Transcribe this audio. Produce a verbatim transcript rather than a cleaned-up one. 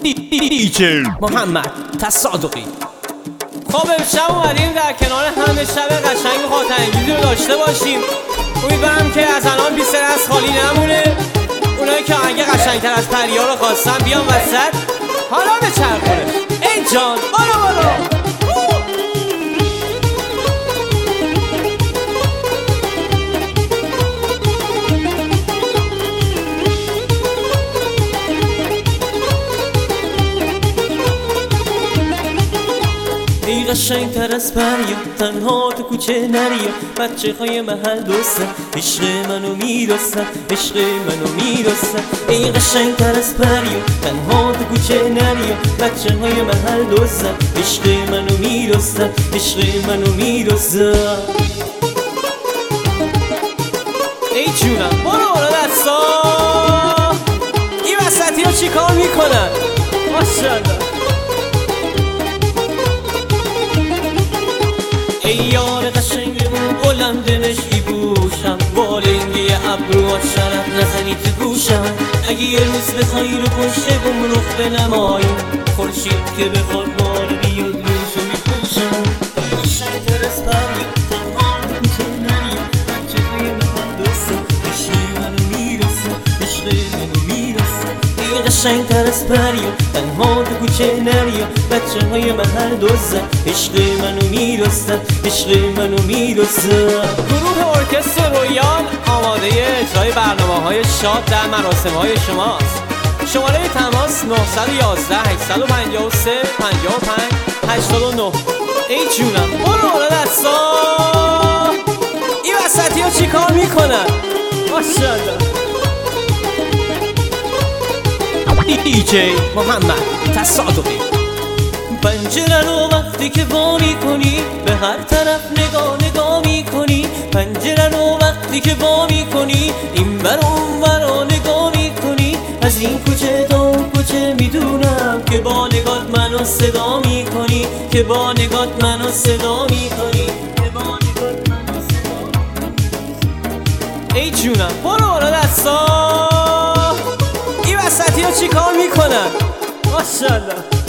دیجی محمد تصادقی. خب امشب اومدیم در کنار همه شب قشنگ خاطر انگیزی رو داشته باشیم. امیدوارم که از الان بیست از خالی نمونه. اونایی که آهنگ قشنگتر از پریا رو خواستن بیان وسط. حالا به چرخونه ای جان بالا بالا. ای قشنگ تر از پریا تنها تو کوچه نریا، بچه های محل دوستن عشق منو میرسن، عشق منو میرسن. ای قشنگ تر از پریا تنها تو کوچه نریا، بچه های محل دوستن عشق منو میرسن، عشق منو میرسن. ای جونم برو برو دستا. این وسطی ها چی کار میکنن؟ ماشاءالله. ای یار قشنگمون بلند نشی بوشم، بالنگی ابرو شرف نزنی تو گوشم. اگه یه روز بخوای رو پشت بوم رخ بنماییم، خورشید که بخواد بار بیاد روشو میپوشم. ای قشنگ تر از پریا تنها تو کوچه نریا، بچه های محل دوستن عشق منو میرسن، عشق منو میرسن. ای قشنگ تر از پریا تنها تو کوچه نریا، بچه های محل دوستن عشق منو میرسن، عشق منو میرسن. گروه ارکستر رویال آماده اجرای برنامه های شاد در مراسم های شماست. شماره تماس نه یک یک هشت پنج سه پنج پنج هشت نه. ای جونم برو برو دستا. این وسطی ها چی کار میکنن؟ ماشاءالله. دیجی محمد تصادقی. پنجره رو وقتی که وا میکنی به هر طرف نگاه نگاه میکنی، پنجره رو وقتی که وا میکنی این بر اون برا نگاه میکنی. از این کوچه تا اون کوچه میدونم که با نگات منو صدا میکنی، که با نگات منو صدا میکنی، که با نگات منو صدا میکنی. ای جونم برو برو دستا. این وسطی ها چی کار میکنن؟ ماشاءالله.